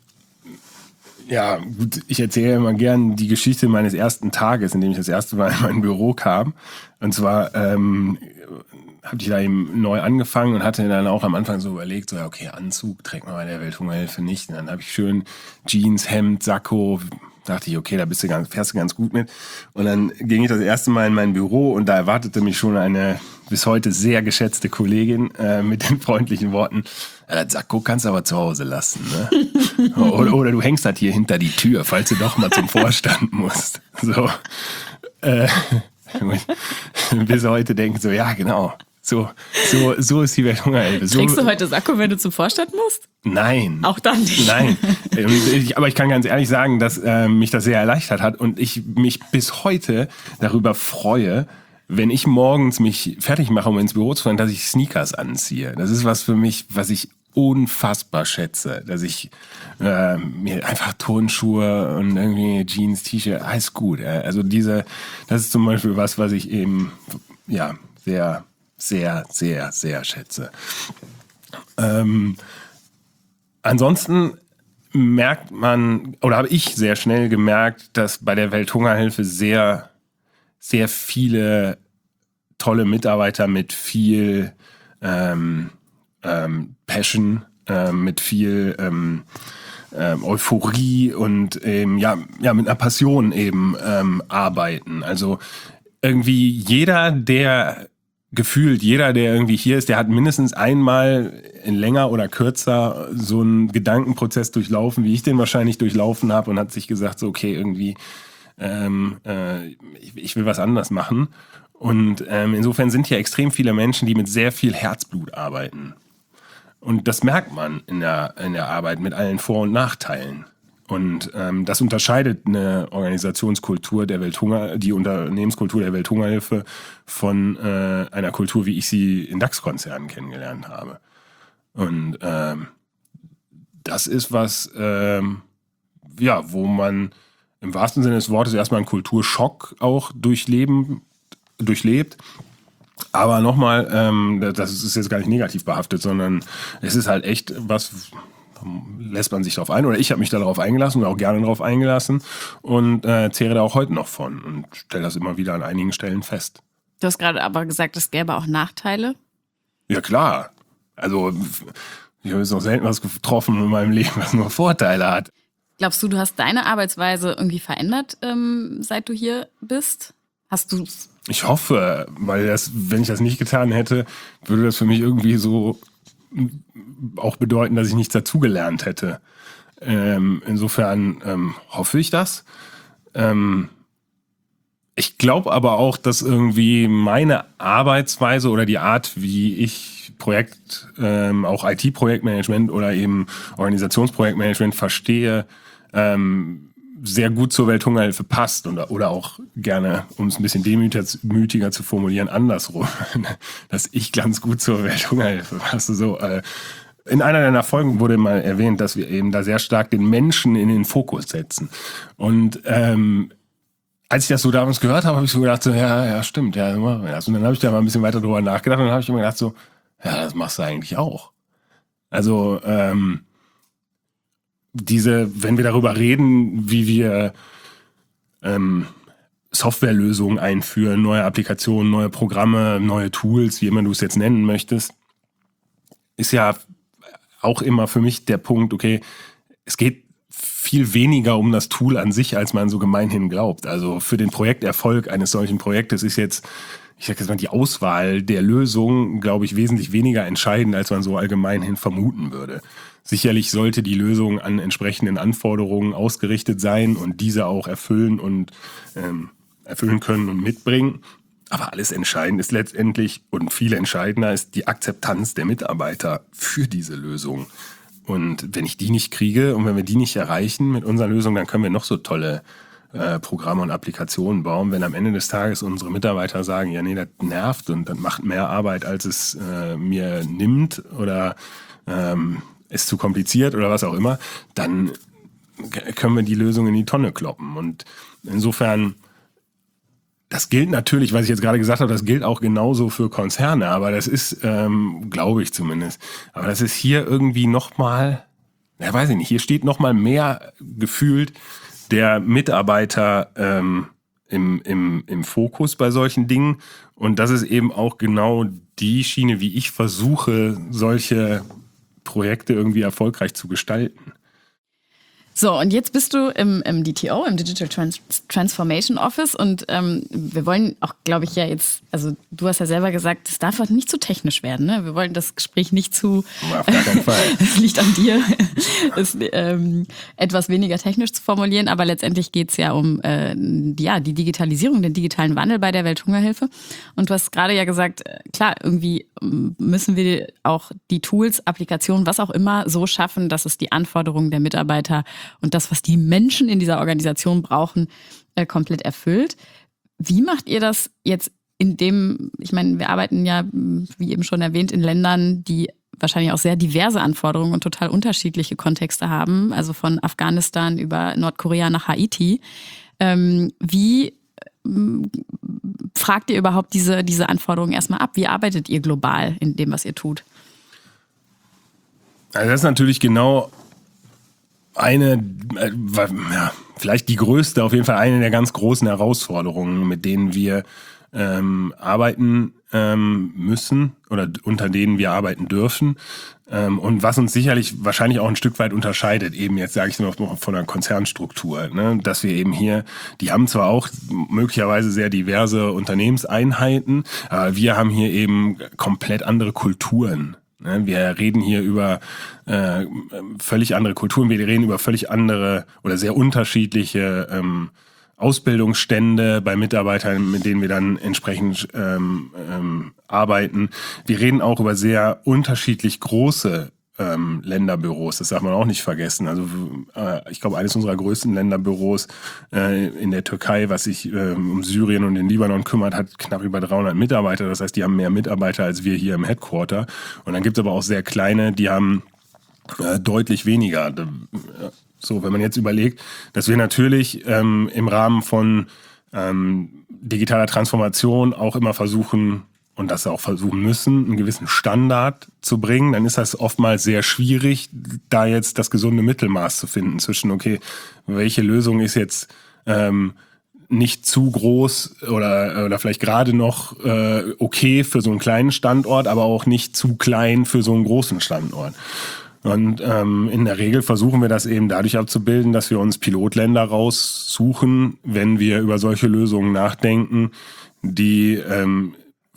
Ja, gut, ich erzähle immer gern die Geschichte meines ersten Tages, in dem ich das erste Mal in mein Büro kam. Und zwar ähm, habe ich da eben neu angefangen und hatte dann auch am Anfang so überlegt, so ja, okay, Anzug trägt man bei der Welthungerhilfe nicht. Und dann habe ich schön Jeans, Hemd, Sakko, dachte ich, okay, da bist du ganz, fährst du ganz gut mit. Und dann ging ich das erste Mal in mein Büro und da erwartete mich schon eine bis heute sehr geschätzte Kollegin äh, mit den freundlichen Worten, ja, das Sakko kannst du aber zu Hause lassen. Ne? oder, oder du hängst halt hier hinter die Tür, falls du doch mal zum Vorstand musst. So, äh, bis heute denken so, ja genau, so, so, so ist die Welthungerhilfe. So, trägst du heute Sakko, wenn du zum Vorstand musst? Nein. Auch dann nicht? Nein. Ich, aber ich kann ganz ehrlich sagen, dass äh, mich das sehr erleichtert hat und ich mich bis heute darüber freue, wenn ich morgens mich fertig mache, um ins Büro zu fahren, dass ich Sneakers anziehe. Das ist was für mich, was ich unfassbar schätze, dass ich äh, mir einfach Turnschuhe und irgendwie Jeans, T-Shirt, alles gut. Ja. Also diese, das ist zum Beispiel was, was ich eben ja sehr, sehr, sehr, sehr schätze. Ähm, ansonsten merkt man, oder habe ich sehr schnell gemerkt, dass bei der Welthungerhilfe sehr sehr viele tolle Mitarbeiter mit viel ähm, ähm, Passion, ähm, mit viel ähm, ähm, Euphorie und ähm, ja, ja, mit einer Passion eben ähm, arbeiten. Also irgendwie jeder, der gefühlt, jeder, der irgendwie hier ist, der hat mindestens einmal in länger oder kürzer so einen Gedankenprozess durchlaufen, wie ich den wahrscheinlich durchlaufen habe und hat sich gesagt, so okay, irgendwie Ähm, äh, ich, ich will was anderes machen. Und ähm, insofern sind hier extrem viele Menschen, die mit sehr viel Herzblut arbeiten. Und das merkt man in der, in der Arbeit mit allen Vor- und Nachteilen. Und ähm, das unterscheidet eine Organisationskultur der Welthunger, die Unternehmenskultur der Welthungerhilfe von äh, einer Kultur, wie ich sie in DAX-Konzernen kennengelernt habe. Und ähm, das ist was, ähm, ja, wo man im wahrsten Sinne des Wortes erstmal einen Kulturschock auch durchleben, durchlebt. Aber nochmal, ähm, das ist jetzt gar nicht negativ behaftet, sondern es ist halt echt was, lässt man sich darauf ein. Oder ich habe mich darauf eingelassen und auch gerne darauf eingelassen und äh, zehre da auch heute noch von und stelle das immer wieder an einigen Stellen fest. Du hast gerade aber gesagt, es gäbe auch Nachteile. Ja klar. Also ich habe jetzt noch selten was getroffen in meinem Leben, was nur Vorteile hat. Glaubst du, du hast deine Arbeitsweise irgendwie verändert, ähm, seit du hier bist? Hast du? Ich hoffe, weil das, wenn ich das nicht getan hätte, würde das für mich irgendwie so auch bedeuten, dass ich nichts dazugelernt hätte. Ähm, insofern ähm, hoffe ich das. Ähm, ich glaube aber auch, dass irgendwie meine Arbeitsweise oder die Art, wie ich Projekt, ähm, auch I T-Projektmanagement oder eben Organisationsprojektmanagement verstehe, ähm, sehr gut zur Welthungerhilfe passt und, oder auch gerne, um es ein bisschen demütiger zu formulieren, andersrum, dass ich ganz gut zur Welthungerhilfe passe. So, äh, in einer deiner Folgen wurde mal erwähnt, dass wir eben da sehr stark den Menschen in den Fokus setzen. Und ähm, als ich das so damals gehört habe, habe ich so gedacht, so, ja, ja, stimmt, ja, machen wir das. Und dann habe ich da mal ein bisschen weiter drüber nachgedacht und dann habe ich immer gedacht, so, ja, das machst du eigentlich auch. Also, ähm, diese, wenn wir darüber reden, wie wir ähm, Softwarelösungen einführen, neue Applikationen, neue Programme, neue Tools, wie immer du es jetzt nennen möchtest, ist ja auch immer für mich der Punkt, okay, es geht viel weniger um das Tool an sich, als man so gemeinhin glaubt. Also für den Projekterfolg eines solchen Projektes ist jetzt, ich sag jetzt mal, die Auswahl der Lösung, glaube ich, wesentlich weniger entscheidend, als man so allgemeinhin vermuten würde. Sicherlich sollte die Lösung an entsprechenden Anforderungen ausgerichtet sein und diese auch erfüllen und ähm, erfüllen können und mitbringen. Aber alles entscheidend ist letztendlich und viel entscheidender ist die Akzeptanz der Mitarbeiter für diese Lösung. Und wenn ich die nicht kriege und wenn wir die nicht erreichen mit unserer Lösung, dann können wir noch so tolle äh, Programme und Applikationen bauen, wenn am Ende des Tages unsere Mitarbeiter sagen, ja nee, das nervt und das macht mehr Arbeit, als es äh, mir nimmt oder ähm, ist zu kompliziert oder was auch immer, dann können wir die Lösung in die Tonne kloppen. Und insofern, das gilt natürlich, was ich jetzt gerade gesagt habe, das gilt auch genauso für Konzerne, aber das ist, ähm, glaube ich zumindest, aber das ist hier irgendwie nochmal, ja weiß ich nicht, hier steht nochmal mehr gefühlt der Mitarbeiter ähm, im, im, im Fokus bei solchen Dingen. Und das ist eben auch genau die Schiene, wie ich versuche, solche Projekte irgendwie erfolgreich zu gestalten. So, und jetzt bist du im, im D T O, im Digital Trans- Transformation Office und ähm, wir wollen auch, glaube ich, ja jetzt, also du hast ja selber gesagt, es darf halt nicht zu technisch werden, ne? Wir wollen das Gespräch nicht zu, auf gar keinen Fall. Es liegt an dir, es ähm, etwas weniger technisch zu formulieren, aber letztendlich geht's ja um äh, ja, die Digitalisierung, den digitalen Wandel bei der Welthungerhilfe. Und du hast gerade ja gesagt, klar, irgendwie müssen wir auch die Tools, Applikationen, was auch immer, so schaffen, dass es die Anforderungen der Mitarbeiter und das, was die Menschen in dieser Organisation brauchen, äh, komplett erfüllt. Wie macht ihr das jetzt in dem, ich meine, wir arbeiten ja, wie eben schon erwähnt, in Ländern, die wahrscheinlich auch sehr diverse Anforderungen und total unterschiedliche Kontexte haben, also von Afghanistan über Nordkorea nach Haiti. Ähm, wie ähm, fragt ihr überhaupt diese, diese Anforderungen erstmal ab? Wie arbeitet ihr global in dem, was ihr tut? Also das ist natürlich genau eine, äh, ja, vielleicht die größte, auf jeden Fall eine der ganz großen Herausforderungen, mit denen wir ähm, arbeiten ähm, müssen oder unter denen wir arbeiten dürfen. Ähm, und was uns sicherlich wahrscheinlich auch ein Stück weit unterscheidet, eben jetzt sage ich noch von der Konzernstruktur, ne? Dass wir eben hier, die haben zwar auch möglicherweise sehr diverse Unternehmenseinheiten, aber wir haben hier eben komplett andere Kulturen. Wir reden hier über äh, völlig andere Kulturen, wir reden über völlig andere oder sehr unterschiedliche ähm, Ausbildungsstände bei Mitarbeitern, mit denen wir dann entsprechend ähm, ähm, arbeiten. Wir reden auch über sehr unterschiedlich große ähm, Länderbüros, das darf man auch nicht vergessen. Also äh, ich glaube, eines unserer größten Länderbüros äh, in der Türkei, was sich äh, um Syrien und den Libanon kümmert, hat knapp über dreihundert Mitarbeiter. Das heißt, die haben mehr Mitarbeiter als wir hier im Headquarter. Und dann gibt es aber auch sehr kleine, die haben äh, deutlich weniger. So, wenn man jetzt überlegt, dass wir natürlich ähm, im Rahmen von ähm, digitaler Transformation auch immer versuchen, und das auch versuchen müssen, einen gewissen Standard zu bringen, dann ist das oftmals sehr schwierig, da jetzt das gesunde Mittelmaß zu finden zwischen, okay, welche Lösung ist jetzt ähm, nicht zu groß oder, oder vielleicht gerade noch äh, okay für so einen kleinen Standort, aber auch nicht zu klein für so einen großen Standort. Und ähm, in der Regel versuchen wir das eben dadurch abzubilden, dass wir uns Pilotländer raussuchen, wenn wir über solche Lösungen nachdenken, die ähm,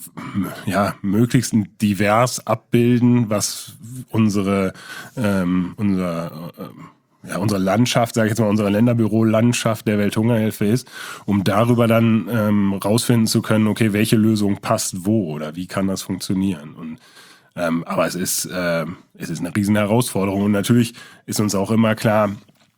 ja, möglichst divers abbilden, was unsere, ähm, unser, äh, ja, unsere Landschaft, sage ich jetzt mal, unsere Länderbüro-Landschaft der Welthungerhilfe ist, um darüber dann ähm, rausfinden zu können, okay, welche Lösung passt wo oder wie kann das funktionieren. Und ähm, aber es ist, äh, es ist eine riesen Herausforderung und natürlich ist uns auch immer klar,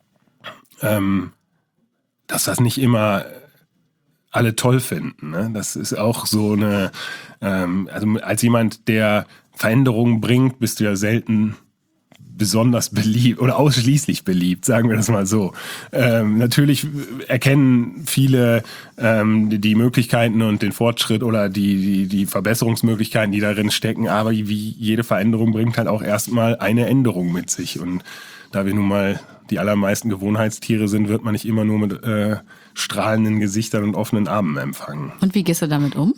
ähm, dass das nicht immer alle toll finden. Ne? Das ist auch so eine, ähm, also als jemand, der Veränderungen bringt, bist du ja selten besonders beliebt oder ausschließlich beliebt, sagen wir das mal so. Ähm, natürlich erkennen viele ähm, die Möglichkeiten und den Fortschritt oder die, die, die Verbesserungsmöglichkeiten, die darin stecken, aber wie jede Veränderung bringt halt auch erstmal eine Änderung mit sich. Und da wir nun mal die allermeisten Gewohnheitstiere sind, wird man nicht immer nur mit äh, strahlenden Gesichtern und offenen Armen empfangen. Und wie gehst du damit um?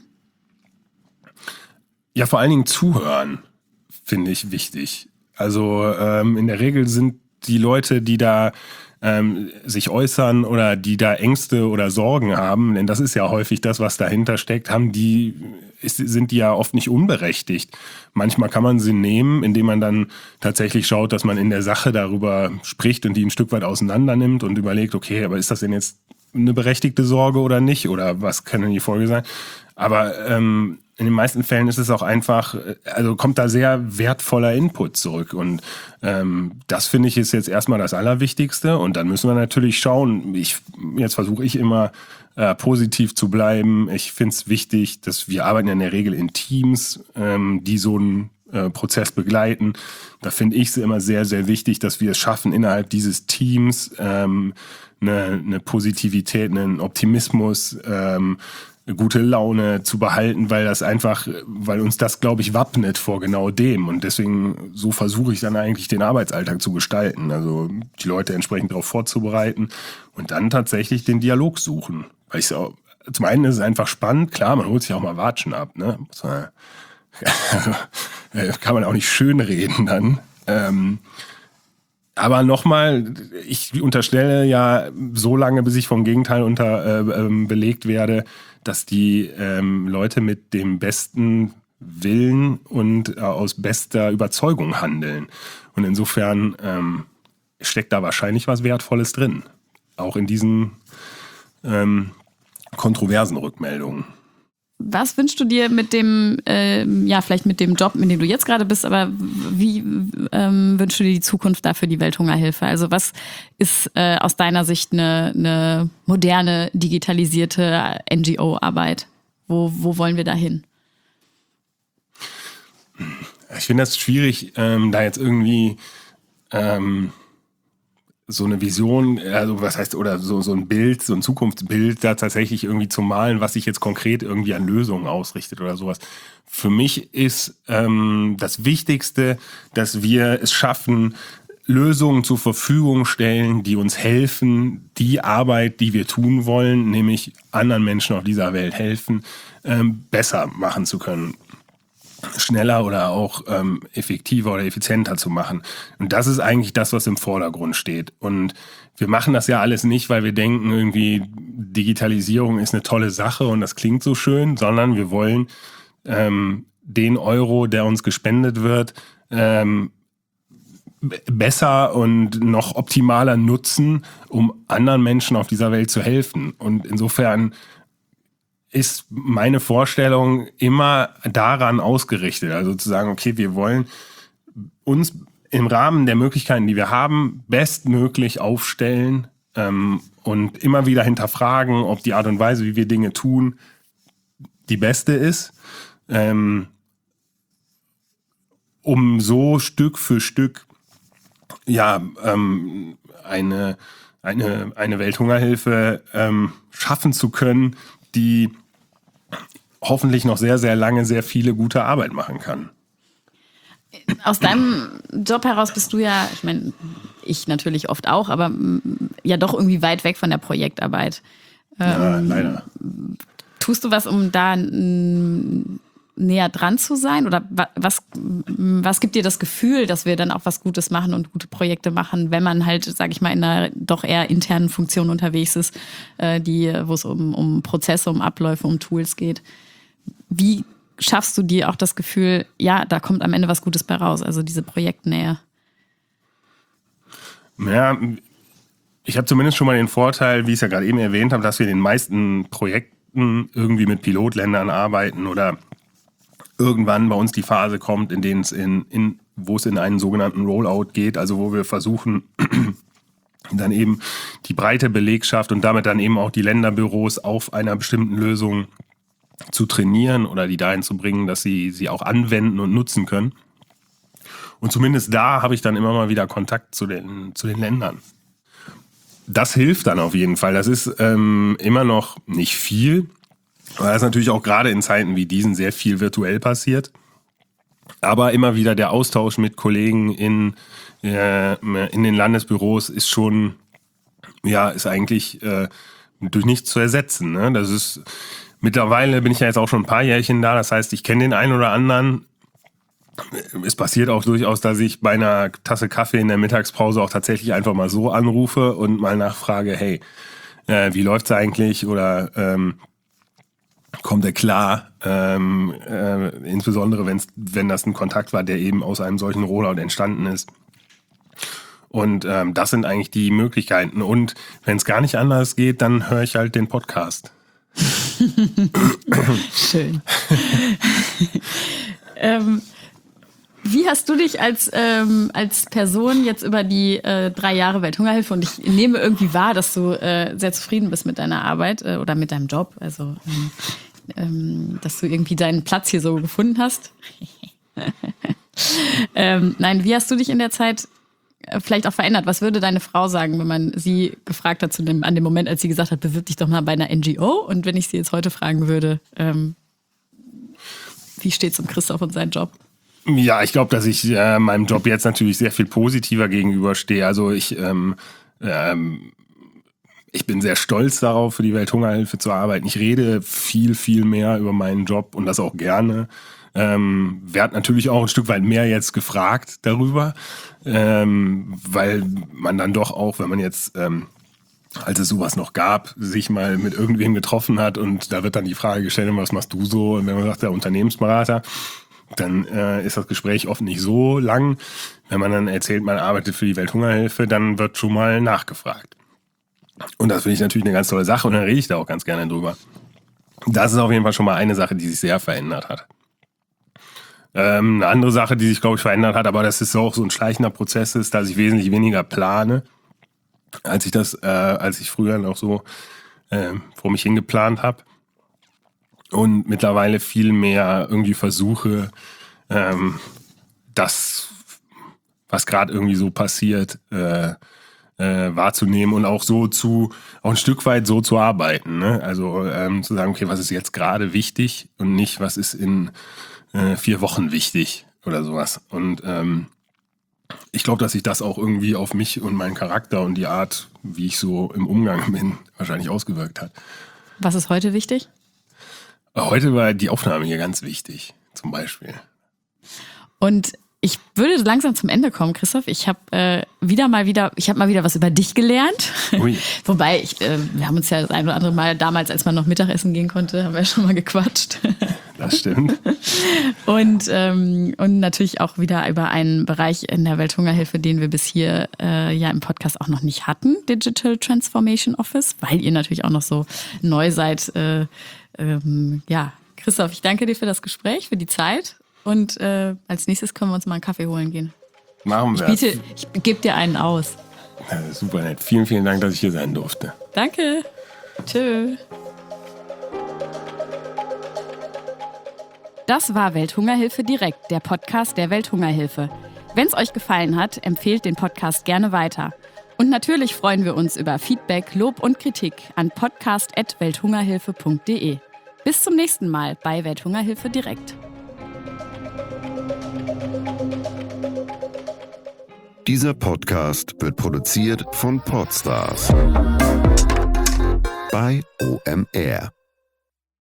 Ja, vor allen Dingen zuhören, finde ich wichtig. Also ähm, in der Regel sind die Leute, die da ähm, sich äußern oder die da Ängste oder Sorgen haben, denn das ist ja häufig das, was dahinter steckt, haben die, ist, sind die ja oft nicht unberechtigt. Manchmal kann man sie nehmen, indem man dann tatsächlich schaut, dass man in der Sache darüber spricht und die ein Stück weit auseinander nimmt und überlegt, okay, aber ist das denn jetzt eine berechtigte Sorge oder nicht? Oder was kann denn die Folge sein? Aber ähm, in den meisten Fällen ist es auch einfach, also kommt da sehr wertvoller Input zurück. Und ähm, das finde ich ist jetzt erstmal das Allerwichtigste. Und dann müssen wir natürlich schauen, ich, jetzt versuche ich immer äh, positiv zu bleiben. Ich finde es wichtig, dass wir arbeiten ja in der Regel in Teams, ähm, die so einen äh, Prozess begleiten. Da finde ich es immer sehr, sehr wichtig, dass wir es schaffen, innerhalb dieses Teams ähm, eine, eine Positivität, einen Optimismus, ähm, gute Laune zu behalten, weil das einfach, weil uns das, glaube ich, wappnet vor genau dem. Und deswegen, so versuche ich dann eigentlich den Arbeitsalltag zu gestalten. Also die Leute entsprechend darauf vorzubereiten und dann tatsächlich den Dialog suchen. Weil ich auch, zum einen ist es einfach spannend, klar, man holt sich auch mal Watschen ab, ne? Kann man auch nicht schön reden dann. Ähm, Aber nochmal, ich unterstelle ja so lange, bis ich vom Gegenteil unter äh, ähm, belegt werde, dass die ähm, Leute mit dem besten Willen und äh, aus bester Überzeugung handeln. Und insofern ähm, steckt da wahrscheinlich was Wertvolles drin. Auch in diesen ähm, kontroversen Rückmeldungen. Was wünschst du dir mit dem, äh, ja, vielleicht mit dem Job, mit dem du jetzt gerade bist, aber wie ähm, wünschst du dir die Zukunft da für die Welthungerhilfe? Also was ist äh, aus deiner Sicht eine, eine moderne, digitalisierte N G O-Arbeit? Wo, wo wollen wir da hin? Ich finde das schwierig, ähm, da jetzt irgendwie ähm, so eine Vision, also was heißt, oder so, so ein Bild, so ein Zukunftsbild da tatsächlich irgendwie zu malen, was sich jetzt konkret irgendwie an Lösungen ausrichtet oder sowas. Für mich ist ähm, das Wichtigste, dass wir es schaffen, Lösungen zur Verfügung stellen, die uns helfen, die Arbeit, die wir tun wollen, nämlich anderen Menschen auf dieser Welt helfen, ähm, besser machen zu können. Schneller oder auch ähm, effektiver oder effizienter zu machen. Und das ist eigentlich das, was im Vordergrund steht. Und wir machen das ja alles nicht, weil wir denken, irgendwie Digitalisierung ist eine tolle Sache und das klingt so schön, sondern wir wollen ähm, den Euro, der uns gespendet wird, ähm, b- besser und noch optimaler nutzen, um anderen Menschen auf dieser Welt zu helfen. Und insofern ist meine Vorstellung immer daran ausgerichtet. Also zu sagen, okay, wir wollen uns im Rahmen der Möglichkeiten, die wir haben, bestmöglich aufstellen ähm, und immer wieder hinterfragen, ob die Art und Weise, wie wir Dinge tun, die beste ist, ähm, um so Stück für Stück ja ähm, eine, eine, eine Welthungerhilfe ähm, schaffen zu können, die hoffentlich noch sehr, sehr lange sehr viele gute Arbeit machen kann. Aus deinem Job heraus bist du ja, ich meine, ich natürlich oft auch, aber ja doch irgendwie weit weg von der Projektarbeit. Ja, ähm, leider. Tust du was, um da n- näher dran zu sein? Oder wa- was, was gibt dir das Gefühl, dass wir dann auch was Gutes machen und gute Projekte machen, wenn man halt, sag ich mal, in einer doch eher internen Funktion unterwegs ist, äh, die, wo es um, um Prozesse, um Abläufe, um Tools geht? Wie schaffst du dir auch das Gefühl, ja, da kommt am Ende was Gutes bei raus, also diese Projektnähe? Ja, ich habe zumindest schon mal den Vorteil, wie ich es ja gerade eben erwähnt habe, dass wir in den meisten Projekten irgendwie mit Pilotländern arbeiten oder irgendwann bei uns die Phase kommt, in denen es in, in, wo es in einen sogenannten Rollout geht, also wo wir versuchen, dann eben die breite Belegschaft und damit dann eben auch die Länderbüros auf einer bestimmten Lösung zu trainieren oder die dahin zu bringen, dass sie sie auch anwenden und nutzen können. Und zumindest da habe ich dann immer mal wieder Kontakt zu den, zu den Ländern. Das hilft dann auf jeden Fall. Das ist ähm, immer noch nicht viel, weil es natürlich auch gerade in Zeiten wie diesen sehr viel virtuell passiert. Aber immer wieder der Austausch mit Kollegen in, äh, in den Landesbüros ist schon, ja, ist eigentlich äh, durch nichts zu ersetzen. Ne? Das ist Mittlerweile bin ich ja jetzt auch schon ein paar Jährchen da, das heißt, ich kenne den einen oder anderen. Es passiert auch durchaus, dass ich bei einer Tasse Kaffee in der Mittagspause auch tatsächlich einfach mal so anrufe und mal nachfrage, hey, äh, wie läuft's eigentlich oder ähm, kommt er klar? Ähm, äh, insbesondere wenn's, wenn das ein Kontakt war, der eben aus einem solchen Rollout entstanden ist. Und ähm, das sind eigentlich die Möglichkeiten. Und wenn es gar nicht anders geht, dann höre ich halt den Podcast. Schön. ähm, wie hast du dich als, ähm, als Person jetzt über die äh, drei Jahre Welthungerhilfe, und ich nehme irgendwie wahr, dass du äh, sehr zufrieden bist mit deiner Arbeit äh, oder mit deinem Job, also ähm, ähm, dass du irgendwie deinen Platz hier so gefunden hast. ähm, nein, wie hast du dich in der Zeit vielleicht auch verändert? Was würde deine Frau sagen, wenn man sie gefragt hat zu dem, an dem Moment, als sie gesagt hat, bewirb dich doch mal bei einer N G O? Und wenn ich sie jetzt heute fragen würde, ähm, wie steht es um Christoph und seinen Job? Ja, ich glaube, dass ich äh, meinem Job jetzt natürlich sehr viel positiver gegenüberstehe. Also ich, ähm, ähm, ich bin sehr stolz darauf, für die Welthungerhilfe zu arbeiten. Ich rede viel, viel mehr über meinen Job und das auch gerne. Ähm, werd natürlich auch ein Stück weit mehr jetzt gefragt darüber, ähm, weil man dann doch auch, wenn man jetzt, ähm, als es sowas noch gab, sich mal mit irgendwem getroffen hat und da wird dann die Frage gestellt, was machst du so? Und wenn man sagt, der Unternehmensberater, dann äh, ist das Gespräch oft nicht so lang. Wenn man dann erzählt, man arbeitet für die Welthungerhilfe, dann wird schon mal nachgefragt. Und das finde ich natürlich eine ganz tolle Sache und dann rede ich da auch ganz gerne drüber. Das ist auf jeden Fall schon mal eine Sache, die sich sehr verändert hat. Ähm, eine andere Sache, die sich, glaube ich, verändert hat, aber das ist auch so ein schleichender Prozess, ist, dass ich wesentlich weniger plane, als ich das, äh, als ich früher noch so äh, vor mich hingeplant habe. Und mittlerweile viel mehr irgendwie versuche, ähm, das, was gerade irgendwie so passiert, äh, äh, wahrzunehmen und auch so zu, auch ein Stück weit so zu arbeiten. Ne? Also ähm, zu sagen, okay, was ist jetzt gerade wichtig und nicht, was ist in äh, vier Wochen wichtig oder sowas. Und ähm, ich glaube, dass sich das auch irgendwie auf mich und meinen Charakter und die Art, wie ich so im Umgang bin, wahrscheinlich ausgewirkt hat. Was ist heute wichtig? Heute war die Aufnahme hier ganz wichtig, zum Beispiel. Und ich würde langsam zum Ende kommen, Christoph. Ich habe äh, wieder mal wieder, ich habe mal wieder was über dich gelernt. Ui. Wobei, ich, äh, wir haben uns ja das ein oder andere Mal damals, als man noch Mittagessen gehen konnte, haben wir schon mal gequatscht. Das stimmt. Und, ähm, und natürlich auch wieder über einen Bereich in der Welthungerhilfe, den wir bis hier äh, ja im Podcast auch noch nicht hatten, Digital Transformation Office, weil ihr natürlich auch noch so neu seid. Äh, ähm, ja, Christoph, ich danke dir für das Gespräch, für die Zeit. Und äh, als nächstes können wir uns mal einen Kaffee holen gehen. Machen wir. Ich, biete, ich gebe dir einen aus. Das ist super nett. Vielen, vielen Dank, dass ich hier sein durfte. Danke. Tschö. Das war Welthungerhilfe direkt, der Podcast der Welthungerhilfe. Wenn es euch gefallen hat, empfehlt den Podcast gerne weiter. Und natürlich freuen wir uns über Feedback, Lob und Kritik an podcast at welthungerhilfe punkt de. Bis zum nächsten Mal bei Welthungerhilfe direkt. Dieser Podcast wird produziert von Podstars bei O M R.